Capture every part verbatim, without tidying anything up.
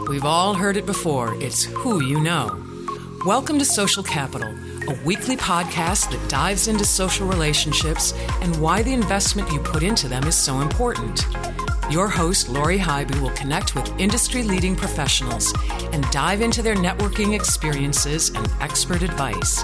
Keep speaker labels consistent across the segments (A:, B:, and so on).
A: We've all heard it before. It's who you know. Welcome to Social Capital, a weekly podcast that dives into social relationships and why the investment you put into them is so important. Your host, Lori Hybe, will connect with industry-leading professionals and dive into their networking experiences and expert advice.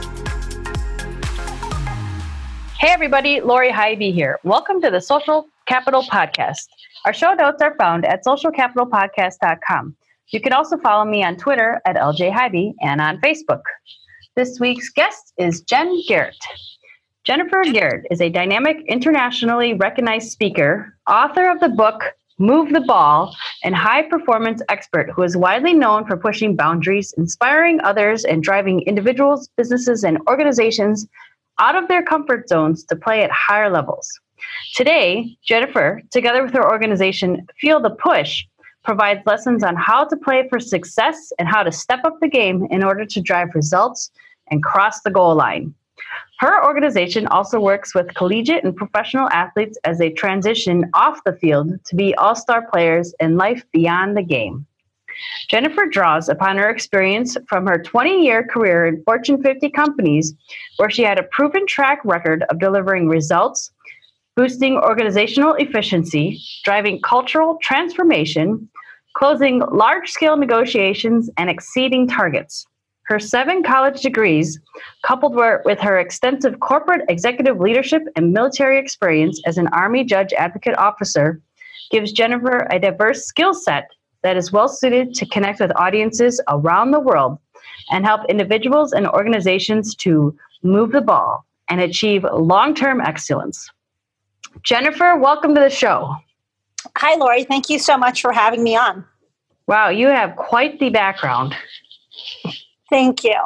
B: Hey everybody, Lori Hybe here. Welcome to the Social Capital Podcast. Our show notes are found at social capital podcast dot com. You can also follow me on Twitter at L J Hybe and on Facebook. This week's guest is Jen Garrett. Jennifer Garrett is a dynamic, internationally recognized speaker, author of the book Move the Ball, and high-performance expert who is widely known for pushing boundaries, inspiring others, and driving individuals, businesses, and organizations out of their comfort zones to play at higher levels. Today, Jennifer, together with her organization Feel the Push, provides lessons on how to play for success and how to step up the game in order to drive results and cross the goal line. Her organization also works with collegiate and professional athletes as they transition off the field to be all-star players in life beyond the game. Jennifer draws upon her experience from her twenty-year career in Fortune fifty companies, where she had a proven track record of delivering results, boosting organizational efficiency, driving cultural transformation, closing large-scale negotiations, and exceeding targets. Her seven college degrees, coupled with her extensive corporate executive leadership and military experience as an Army Judge Advocate Officer, gives Jennifer a diverse skill set that is well-suited to connect with audiences around the world and help individuals and organizations to move the ball and achieve long-term excellence. Jennifer, welcome to the show.
C: Hi, Lori. Thank you so much for having me on.
B: Wow, you have quite the background.
C: Thank you.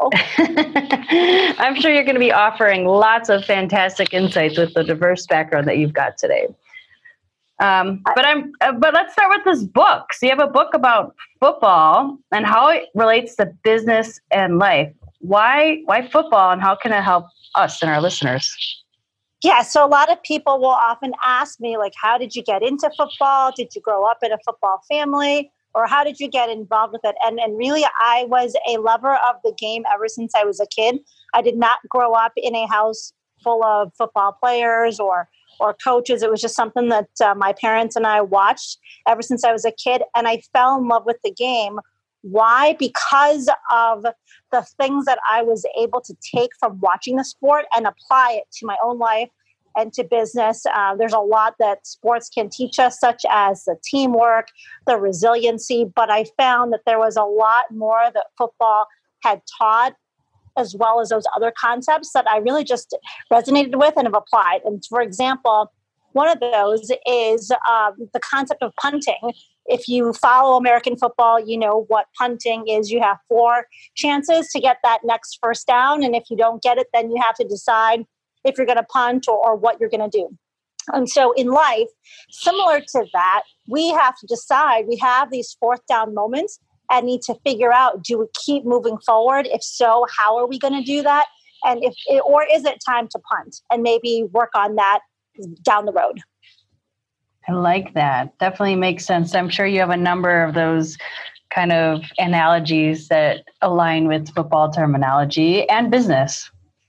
B: I'm sure you're going to be offering lots of fantastic insights with the diverse background that you've got today. Um, but I'm. Uh, but let's start with this book. So you have a book about football and how it relates to business and life. Why? Why football, and how can it help us and our listeners?
C: Yeah, so a lot of people will often ask me, like, how did you get into football? Did you grow up in a football family? Or how did you get involved with it? And and really, I was a lover of the game ever since I was a kid. I did not grow up in a house full of football players or or coaches. It was just something that uh, my parents and I watched ever since I was a kid. And I fell in love with the game. Why? Because of the things that I was able to take from watching the sport and apply it to my own life and to business. Uh, there's a lot that sports can teach us, such as the teamwork, the resiliency. But I found that there was a lot more that football had taught, as well as those other concepts that I really just resonated with and have applied. And for example, one of those is um, the concept of punting. If you follow American football, you know what punting is. You have four chances to get that next first down. And if you don't get it, then you have to decide if you're going to punt or, or what you're going to do. And so in life, similar to that, we have to decide. We have these fourth down moments and need to figure out, do we keep moving forward? If so, how are we going to do that? And if, or is it time to punt and maybe work on that down the road?
B: I like that. Definitely makes sense. I'm sure you have a number of those kind of analogies that align with football terminology and business.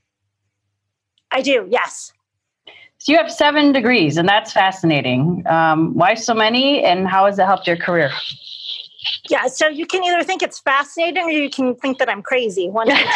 C: I do, yes.
B: So you have seven degrees, and that's fascinating. Um, why so many, and how has it helped your career?
C: Yeah, so you can either think it's fascinating or you can think that I'm crazy, one or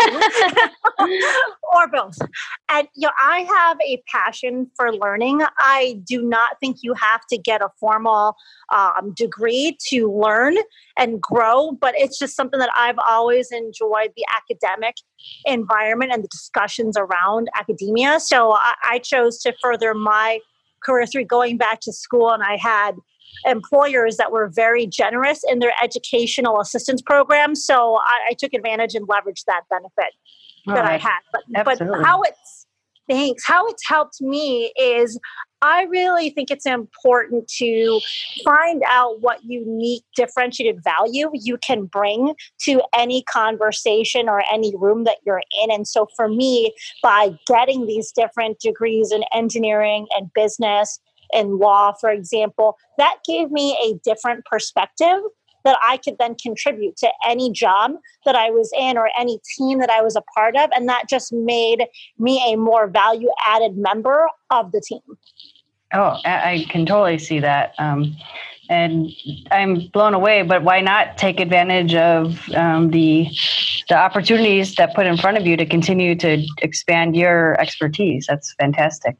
C: both. And you know, I have a passion for learning. I do not think you have to get a formal um, degree to learn and grow, but it's just something that I've always enjoyed, the academic environment and the discussions around academia. So I, I chose to further my career through going back to school, and I had employers that were very generous in their educational assistance programs. So I, I took advantage and leveraged that benefit oh, that I had. But, but how it's, thanks, how it's helped me is I really think it's important to find out what unique differentiated value you can bring to any conversation or any room that you're in. And so for me, by getting these different degrees in engineering and business and law, for example, that gave me a different perspective that I could then contribute to any job that I was in or any team that I was a part of. And that just made me a more value added member of the team.
B: Oh, I can totally see that. Um, and I'm blown away, but why not take advantage of um, the the opportunities that put in front of you to continue to expand your expertise? That's fantastic.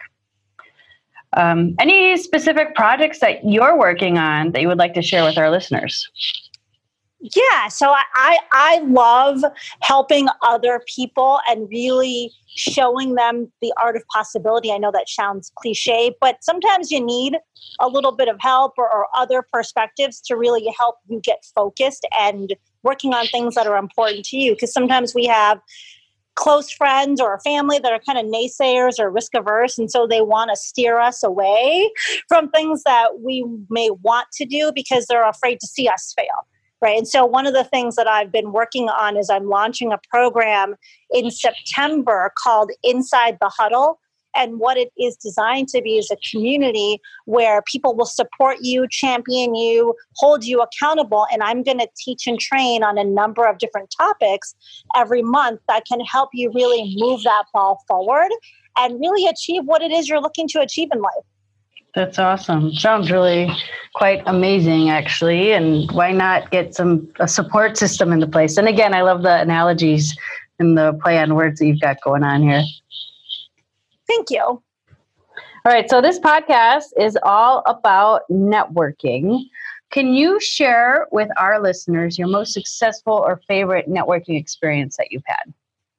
B: Um, any specific projects that you're working on that you would like to share with our listeners?
C: Yeah, so I, I, I love helping other people and really showing them the art of possibility. I know that sounds cliche, but sometimes you need a little bit of help or, or other perspectives to really help you get focused and working on things that are important to you. Because sometimes we have close friends or a family that are kind of naysayers or risk averse. And so they want to steer us away from things that we may want to do because they're afraid to see us fail. Right. And so one of the things that I've been working on is I'm launching a program in September called Inside the Huddle. And what it is designed to be is a community where people will support you, champion you, hold you accountable. And I'm going to teach and train on a number of different topics every month that can help you really move that ball forward and really achieve what it is you're looking to achieve in life.
B: That's awesome. Sounds really quite amazing, actually. And why not get some a support system into place? And again, I love the analogies and the play on words that you've got going on here.
C: Thank you.
B: All right. So this podcast is all about networking. Can you share with our listeners your most successful or favorite networking experience that you've had?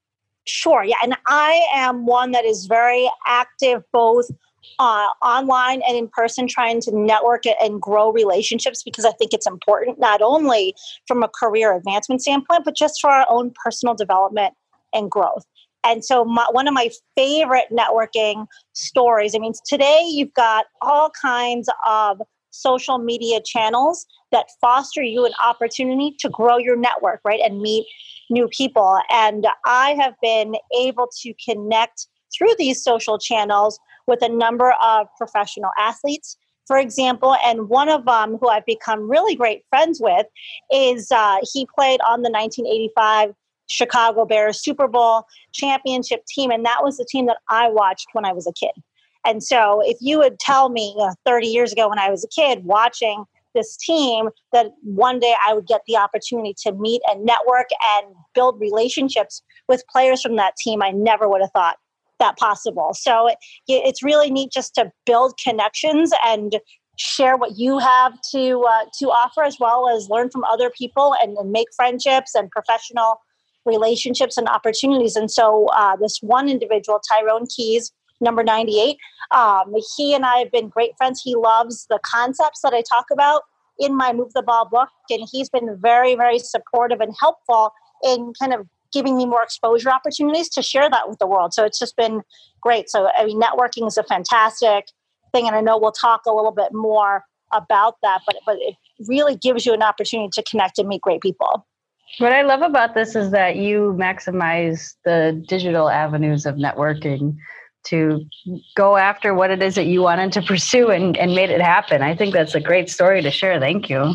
C: Sure. Yeah. And I am one that is very active, both Uh, online and in person, trying to network and grow relationships because I think it's important not only from a career advancement standpoint, but just for our own personal development and growth. And so my, one of my favorite networking stories, I mean, today you've got all kinds of social media channels that foster you an opportunity to grow your network, right, and meet new people. And I have been able to connect through these social channels with a number of professional athletes, for example. And one of them who I've become really great friends with is uh, he played on the nineteen eighty-five Chicago Bears Super Bowl championship team. And that was the team that I watched when I was a kid. And so if you would tell me you know, thirty years ago when I was a kid watching this team that one day I would get the opportunity to meet and network and build relationships with players from that team, I never would have thought that possible. So it, it's really neat just to build connections and share what you have to uh, to offer, as well as learn from other people and, and make friendships and professional relationships and opportunities. And so uh, this one individual, Tyrone Keys, number ninety-eight, um, he and I have been great friends. He loves the concepts that I talk about in my Move the Ball book, and he's been very, very supportive and helpful in kind of giving me more exposure opportunities to share that with the world. So it's just been great. So, I mean, networking is a fantastic thing. And I know we'll talk a little bit more about that, but, but it really gives you an opportunity to connect and meet great people.
B: What I love about this is that you maximize the digital avenues of networking to go after what it is that you wanted to pursue and, and made it happen. I think that's a great story to share. Thank you.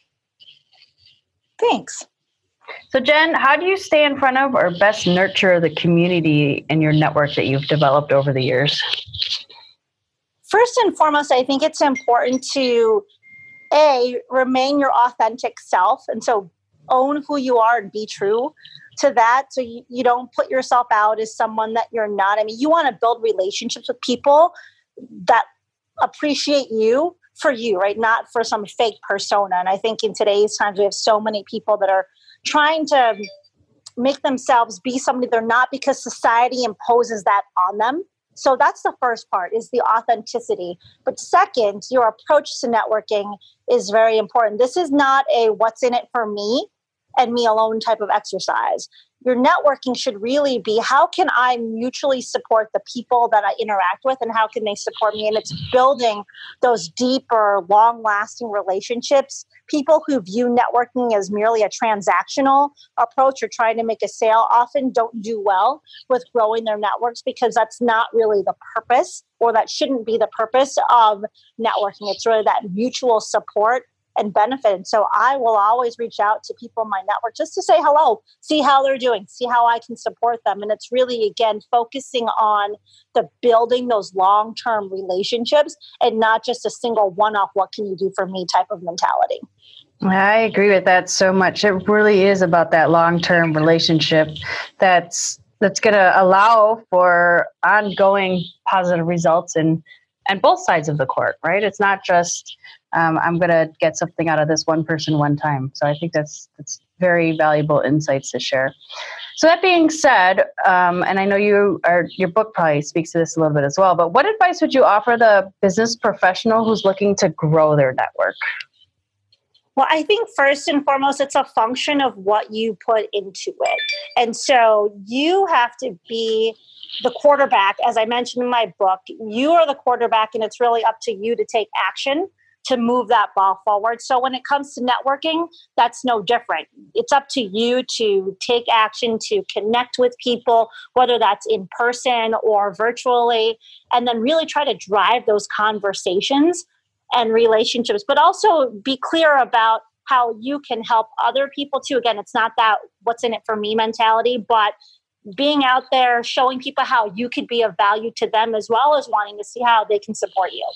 C: Thanks.
B: So Jen, how do you stay in front of or best nurture the community and your network that you've developed over the years?
C: First and foremost, I think it's important to, A, remain your authentic self. And so own who you are and be true to that. So you, you don't put yourself out as someone that you're not. I mean, you want to build relationships with people that appreciate you for you, right? Not for some fake persona. And I think in today's times, we have so many people that are trying to make themselves be somebody they're not because society imposes that on them. So that's the first part, is the authenticity. But second, your approach to networking is very important. This is not a what's in it for me and me alone type of exercise. Your networking should really be, how can I mutually support the people that I interact with, and how can they support me? And it's building those deeper, long-lasting relationships. People who view networking as merely a transactional approach or trying to make a sale often don't do well with growing their networks, because that's not really the purpose, or that shouldn't be the purpose of networking. It's really that mutual support and benefit. And so I will always reach out to people in my network just to say hello, see how they're doing, see how I can support them. And it's really, again, focusing on the building those long-term relationships and not just a single one-off, what can you do for me type of mentality.
B: I agree with that so much. It really is about that long-term relationship that's that's going to allow for ongoing positive results in and both sides of the court, right? It's not just um, I'm going to get something out of this one person one time. So I think that's that's very valuable insights to share. So that being said, um, and I know you are your book probably speaks to this a little bit as well. But what advice would you offer the business professional who's looking to grow their network?
C: Well, I think first and foremost, it's a function of what you put into it. And so you have to be the quarterback. As I mentioned in my book, you are the quarterback, and it's really up to you to take action to move that ball forward. So when it comes to networking, that's no different. It's up to you to take action, to connect with people, whether that's in person or virtually, and then really try to drive those conversations and relationships, but also be clear about how you can help other people too. Again, it's not that what's in it for me mentality, but being out there, showing people how you could be of value to them, as well as wanting to see how they can support you.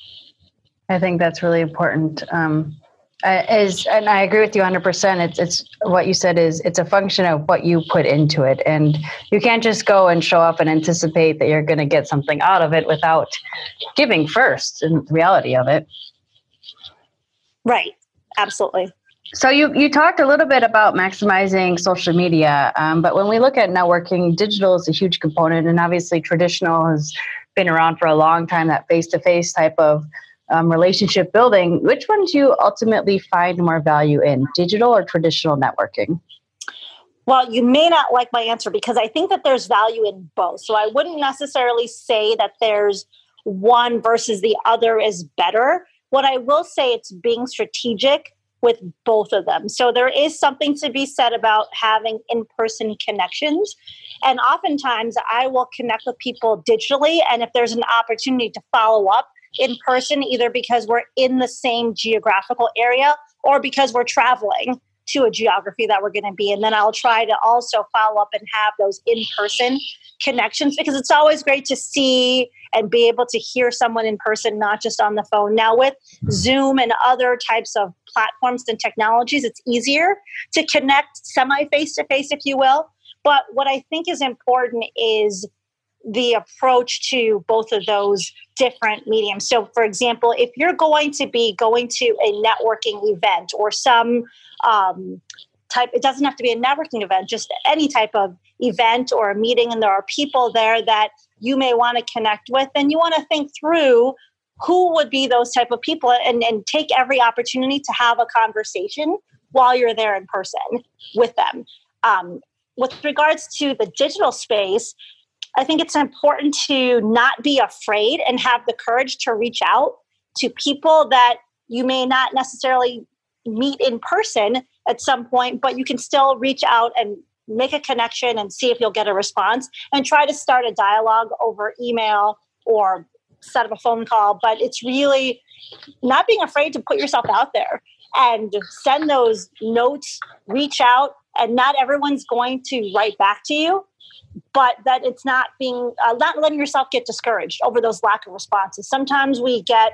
B: I think that's really important. Um, is, and I agree with you one hundred percent. It's, it's what you said is it's a function of what you put into it. And you can't just go and show up and anticipate that you're going to get something out of it without giving first in the reality of it.
C: Right. Absolutely.
B: So you, you talked a little bit about maximizing social media, um, but when we look at networking, digital is a huge component, and obviously traditional has been around for a long time, that face-to-face type of um, relationship building. Which one do you ultimately find more value in, digital or traditional networking?
C: Well, you may not like my answer because I think that there's value in both. So I wouldn't necessarily say that there's one versus the other is better. What I will say, it's being strategic with both of them. So there is something to be said about having in-person connections. And oftentimes I will connect with people digitally. And if there's an opportunity to follow up in person, either because we're in the same geographical area or because we're traveling to a geography that we're going to be in, then I'll try to also follow up and have those in-person connections, because it's always great to see and be able to hear someone in person, not just on the phone. Now with Zoom and other types of platforms and technologies, it's easier to connect semi-face-to-face, if you will. But what I think is important is the approach to both of those different mediums. So for example, if you're going to be going to a networking event or some um, type, it doesn't have to be a networking event, just any type of event or a meeting, and there are people there that you may want to connect with, then you want to think through who would be those type of people, and, and take every opportunity to have a conversation while you're there in person with them. Um, with regards to the digital space, I think it's important to not be afraid and have the courage to reach out to people that you may not necessarily meet in person at some point, but you can still reach out and make a connection and see if you'll get a response, and try to start a dialogue over email or set up a phone call. But it's really not being afraid to put yourself out there and send those notes, reach out, and not everyone's going to write back to you, but that it's not being, uh, not letting yourself get discouraged over those lack of responses. Sometimes we get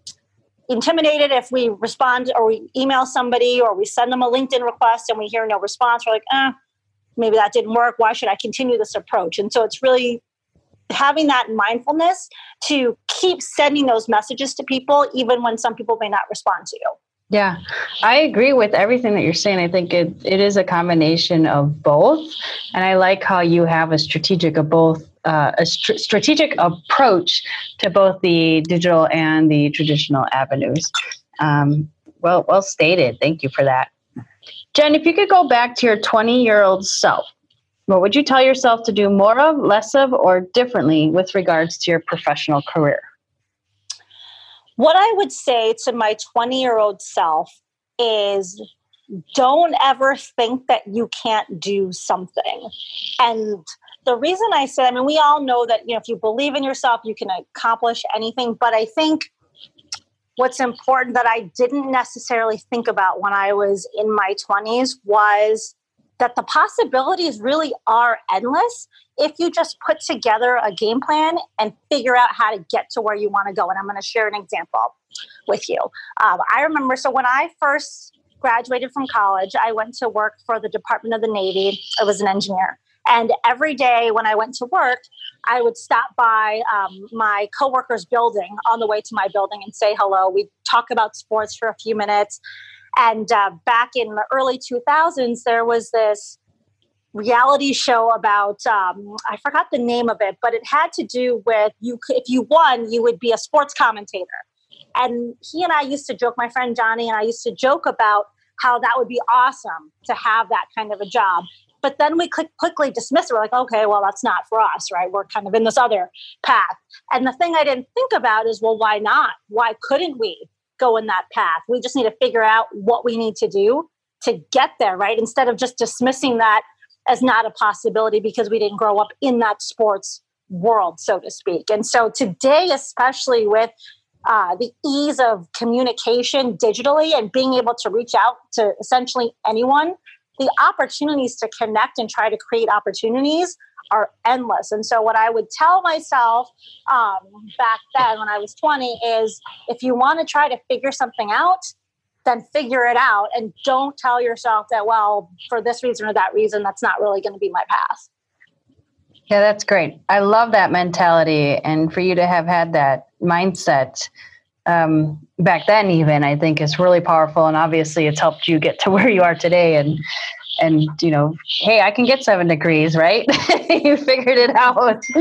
C: intimidated if we respond or we email somebody or we send them a LinkedIn request and we hear no response. We're like, eh, maybe that didn't work. Why should I continue this approach? And so it's really having that mindfulness to keep sending those messages to people, even when some people may not respond to you.
B: Yeah, I agree with everything that you're saying. I think it, it is a combination of both. And I like how you have a strategic of both, uh, a str- strategic approach to both the digital and the traditional avenues. Um, well, well stated. Thank you for that. Jen, if you could go back to your twenty-year-old self, what would you tell yourself to do more of, less of, or differently with regards to your professional career?
C: What I would say to my twenty-year-old self is, don't ever think that you can't do something. And the reason I say, I mean, we all know that, you know, if you believe in yourself, you can accomplish anything. But I think what's important that I didn't necessarily think about when I was in my twenties was that the possibilities really are endless if you just put together a game plan and figure out how to get to where you want to go. And I'm going to share an example with you. Um, I remember, so when I first graduated from college, I went to work for the Department of the Navy. I was an engineer. And every day when I went to work, I would stop by um, my coworker's building on the way to my building and say hello. We'd talk about sports for a few minutes. And uh, back in the early two thousands, there was this reality show about, um, I forgot the name of it, but it had to do with, you. if you won, you would be a sports commentator. And he and I used to joke, my friend Johnny and I used to joke about how that would be awesome to have that kind of a job. But then we quickly dismissed it. We're like, okay, well, that's not for us, right? We're kind of in this other path. And the thing I didn't think about is, well, why not? Why couldn't we go in that path? We just need to figure out what we need to do to get there, right? Instead of just dismissing that as not a possibility because we didn't grow up in that sports world, so to speak. And so today, especially with uh, the ease of communication digitally and being able to reach out to essentially anyone, the opportunities to connect and try to create opportunities are endless. And so what I would tell myself um, back then when I was twenty is, if you want to try to figure something out, then figure it out. And don't tell yourself that, well, for this reason or that reason, that's not really going to be my path.
B: Yeah, that's great. I love that mentality. And for you to have had that mindset um, back then, even, I think is really powerful. And obviously it's helped you get to where you are today. And, and, you know, hey, I can get seven degrees, right? You figured it out.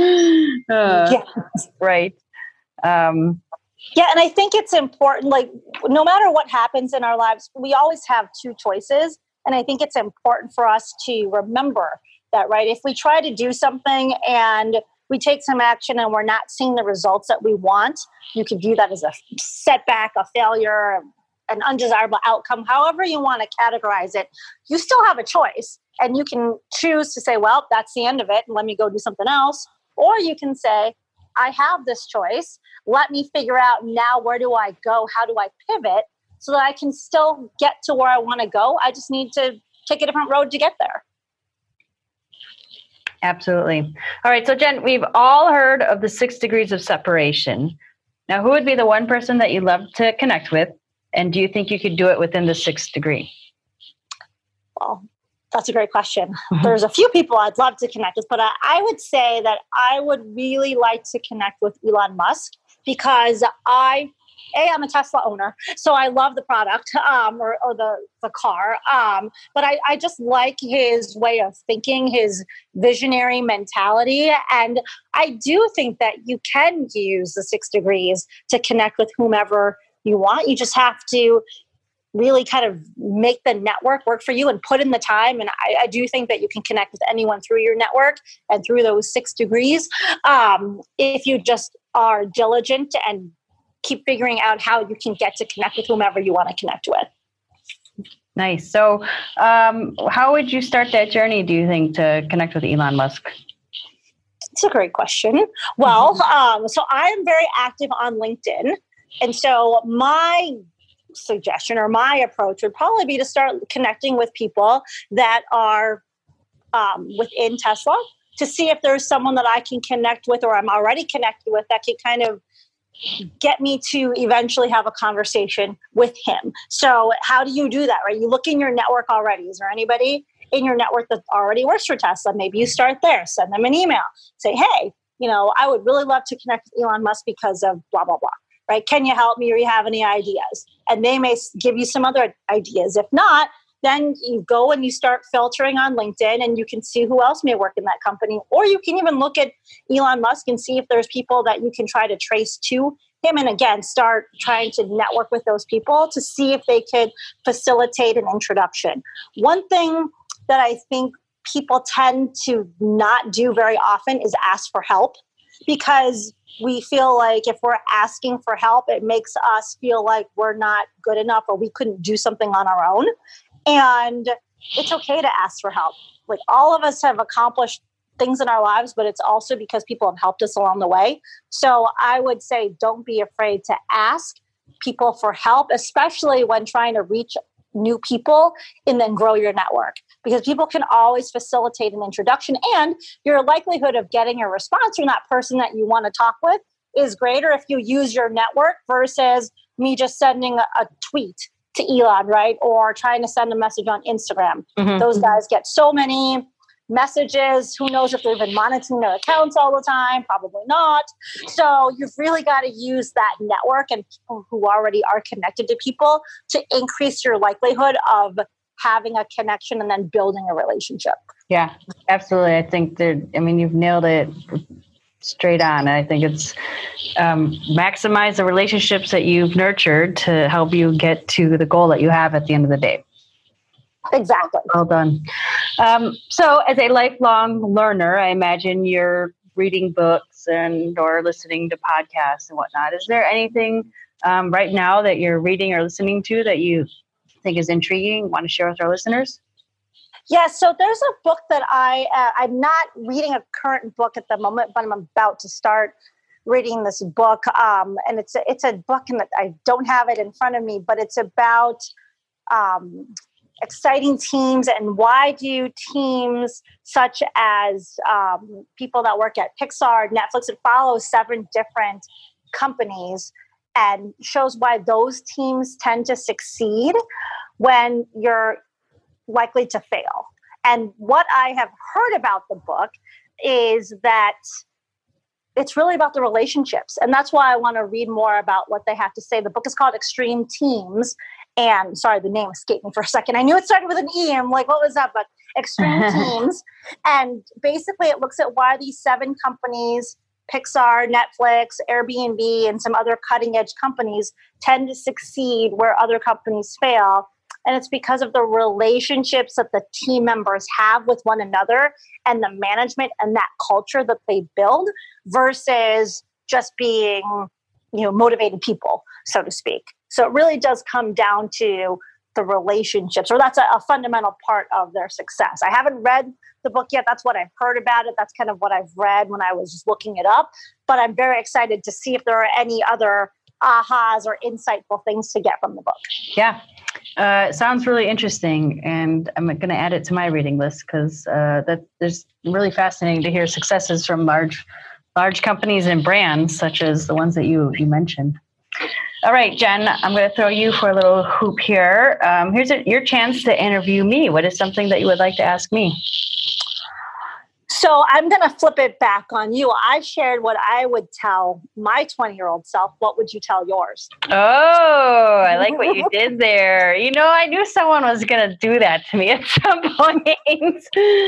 B: Uh,
C: yeah.
B: Right. Um,
C: yeah. And I think it's important, like, no matter what happens in our lives, we always have two choices. And I think it's important for us to remember that, right? If we try to do something and we take some action and we're not seeing the results that we want, you could view that as a setback, a failure, an undesirable outcome, however you want to categorize it. You still have a choice, and you can choose to say, well, that's the end of it, and let me go do something else. Or you can say, I have this choice. Let me figure out now, where do I go? How do I pivot so that I can still get to where I want to go? I just need to take a different road to get there.
B: Absolutely. All right. So Jen, we've all heard of the six degrees of separation. Now, who would be the one person that you love to connect with? And do you think you could do it within the sixth degree?
C: Well, that's a great question. There's a few people I'd love to connect with, but I, I would say that I would really like to connect with Elon Musk because I, A, I'm a Tesla owner, so I love the product um, or, or the, the car. Um, but I, I just like his way of thinking, his visionary mentality. And I do think that you can use the six degrees to connect with whomever you want. You just have to really kind of make the network work for you and put in the time. And I, I do think that you can connect with anyone through your network and through those six degrees um, if you just are diligent and keep figuring out how you can get to connect with whomever you want to connect with.
B: Nice. So um, how would you start that journey, do you think, to connect with Elon Musk?
C: It's a great question. Well, mm-hmm. um, so I am very active on LinkedIn. And so my suggestion or my approach would probably be to start connecting with people that are um, within Tesla to see if there's someone that I can connect with or I'm already connected with that can kind of get me to eventually have a conversation with him. So how do you do that, right? You look in your network already. Is there anybody in your network that already works for Tesla? Maybe you start there, send them an email, say, hey, you know, I would really love to connect with Elon Musk because of blah, blah, blah, right? Can you help me, or you have any ideas? And they may give you some other ideas. If not, then you go and you start filtering on LinkedIn and you can see who else may work in that company. Or you can even look at Elon Musk and see if there's people that you can try to trace to him. And again, start trying to network with those people to see if they could facilitate an introduction. One thing that I think people tend to not do very often is ask for help, because we feel like if we're asking for help, it makes us feel like we're not good enough or we couldn't do something on our own. And it's okay to ask for help. Like, all of us have accomplished things in our lives, but it's also because people have helped us along the way. So I would say, don't be afraid to ask, people for help, especially when trying to reach new people and then grow your network, because people can always facilitate an introduction, and your likelihood of getting a response from that person that you want to talk with is greater if you use your network versus me just sending a, a tweet to Elon, right? Or trying to send a message on Instagram. Mm-hmm. Those guys get so many messages. Who knows if they've been monitoring their accounts all the time? Probably not. So you've really got to use that network and people who already are connected to people to increase your likelihood of having a connection and then building a relationship.
B: Yeah, absolutely. I think that, I mean, you've nailed it straight on. I think it's um, maximize the relationships that you've nurtured to help you get to the goal that you have at the end of the day.
C: Exactly.
B: Well done. Um, so as a lifelong learner, I imagine you're reading books and or listening to podcasts and whatnot. Is there anything um, right now that you're reading or listening to that you think is intriguing, want to share with our listeners?
C: Yeah, so there's a book that I, uh, I'm not reading a current book at the moment, but I'm about to start reading this book. Um, and it's a, it's a book, and I don't have it in front of me, but it's about um, exciting teams and why do teams such as um, people that work at Pixar, Netflix, it follows seven different companies and shows why those teams tend to succeed when you're likely to fail. And what I have heard about the book is that it's really about the relationships. And that's why I want to read more about what they have to say. The book is called Extreme Teams. And sorry, the name escaped me for a second. I knew it started with an E. I'm like, what was that? But Extreme Teams. And basically it looks at why these seven companies, Pixar, Netflix, Airbnb, and some other cutting edge companies tend to succeed where other companies fail. And it's because of the relationships that the team members have with one another and the management and that culture that they build versus just being, you know, motivated people, so to speak. So it really does come down to the relationships, or that's a, a fundamental part of their success. I haven't read the book yet. That's what I've heard about it. That's kind of what I've read when I was just looking it up. But I'm very excited to see if there are any other ahas or insightful things to get from the book.
B: Yeah. Uh, it sounds really interesting, and I'm going to add it to my reading list because uh, that is really fascinating to hear successes from large, large companies and brands such as the ones that you you mentioned. All right, Jen, I'm going to throw you for a little hoop here. Um, here's a, your chance to interview me. What is something that you would like to ask me?
C: So I'm going to flip it back on you. I shared what I would tell my twenty-year-old self. What would you tell yours?
B: Oh, I like what you did there. You know, I knew someone was going to do that to me at some point.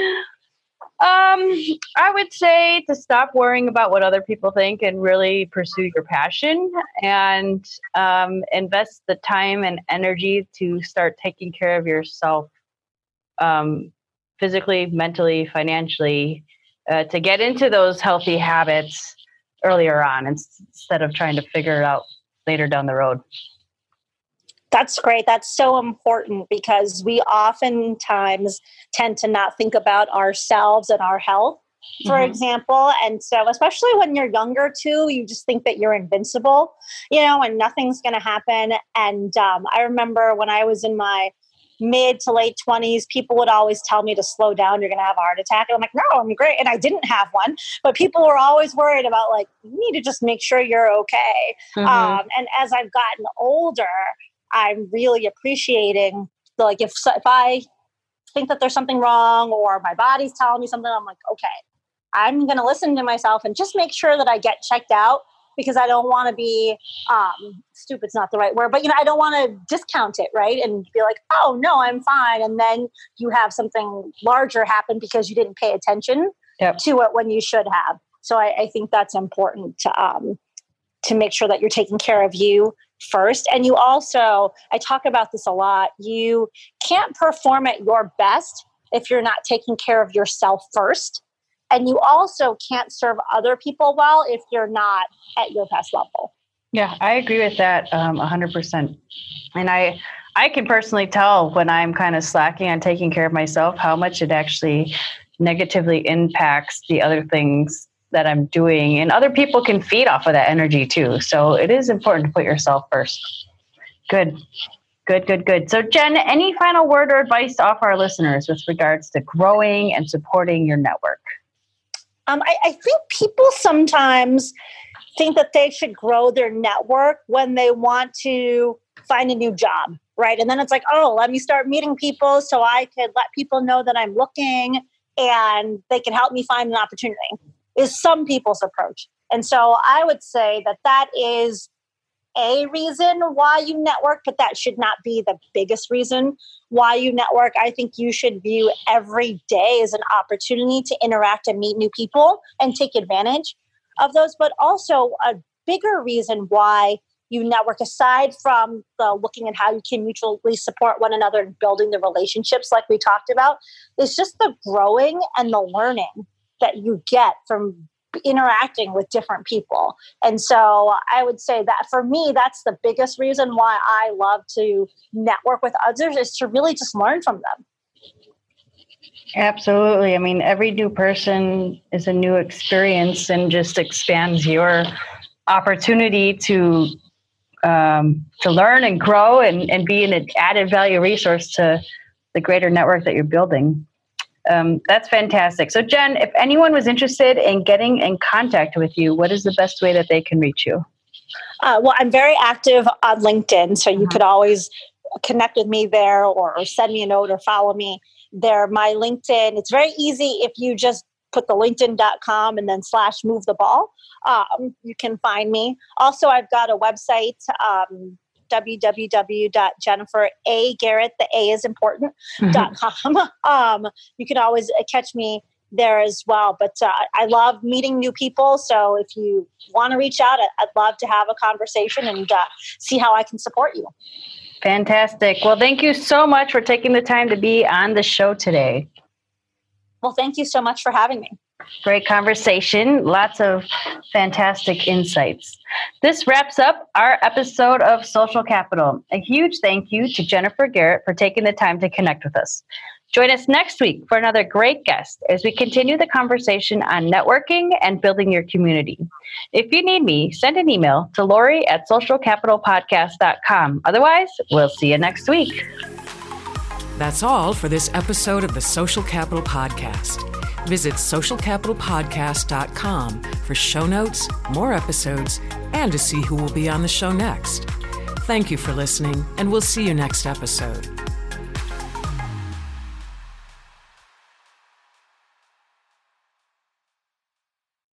B: um, I would say to stop worrying about what other people think and really pursue your passion and um, invest the time and energy to start taking care of yourself. Um, physically, mentally, financially, uh, to get into those healthy habits earlier on instead of trying to figure it out later down the road.
C: That's great. That's so important because we oftentimes tend to not think about ourselves and our health, for mm-hmm. example. And so, especially when you're younger too, you just think that you're invincible, you know, and nothing's going to happen. And um, I remember when I was in my mid to late twenties, people would always tell me to slow down. You're going to have a heart attack. And I'm like, no, I'm great. And I didn't have one, but people were always worried about like, you need to just make sure you're okay. Mm-hmm. Um, and as I've gotten older, I'm really appreciating the, like, if, if I think that there's something wrong or my body's telling me something, I'm like, okay, I'm going to listen to myself and just make sure that I get checked out, because I don't want to be, um, stupid's not the right word, but, you know, I don't want to discount it, right? And be like, oh, no, I'm fine. And then you have something larger happen because you didn't pay attention yep. to it when you should have. So I, I think that's important to, um, to make sure that you're taking care of you first. And you also, I talk about this a lot, you can't perform at your best if you're not taking care of yourself first. And you also can't serve other people well if you're not at your best level.
B: Yeah, I agree with that um, one hundred percent. And I I can personally tell when I'm kind of slacking on taking care of myself, how much it actually negatively impacts the other things that I'm doing, and other people can feed off of that energy too. So it is important to put yourself first. Good, good, good, good. So Jen, any final word or advice to offer our listeners with regards to growing and supporting your network?
C: Um, I, I think people sometimes think that they should grow their network when they want to find a new job, right? And then it's like, oh, let me start meeting people so I could let people know that I'm looking and they can help me find an opportunity, is some people's approach. And so I would say that that is a reason why you network, but that should not be the biggest reason why you network. I think you should view every day as an opportunity to interact and meet new people and take advantage of those. But also a bigger reason why you network, aside from the looking at how you can mutually support one another and building the relationships like we talked about, is just the growing and the learning that you get from interacting with different people. And so I would say that for me, that's the biggest reason why I love to network with others, is to really just learn from them.
B: Absolutely. I mean, every new person is a new experience and just expands your opportunity to um, to learn and grow and, and be an added value resource to the greater network that you're building. Um, that's fantastic. So Jen, if anyone was interested in getting in contact with you, what is the best way that they can reach you?
C: Uh, well, I'm very active on LinkedIn, so you mm-hmm. could always connect with me there, or, or send me a note or follow me there. My LinkedIn, it's very easy if you just put the linkedin dot com and then slash move the ball. Um, you can find me. Also, I've got a website, um, w w w dot jennifer a garrett, the A is important, mm-hmm. dot com. Um, you can always catch me there as well. But uh, I love meeting new people. So if you want to reach out, I'd love to have a conversation and uh, see how I can support you.
B: Fantastic. Well, thank you so much for taking the time to be on the show today.
C: Well, thank you so much for having me.
B: Great conversation. Lots of fantastic insights. This wraps up our episode of Social Capital. A huge thank you to Jennifer Garrett for taking the time to connect with us. Join us next week for another great guest as we continue the conversation on networking and building your community. If you need me, send an email to Lori at social capital podcast dot com. Otherwise, we'll see you next week.
A: That's all for this episode of the Social Capital Podcast. Visit social capital podcast dot com for show notes, more episodes, and to see who will be on the show next. Thank you for listening, and we'll see you next episode.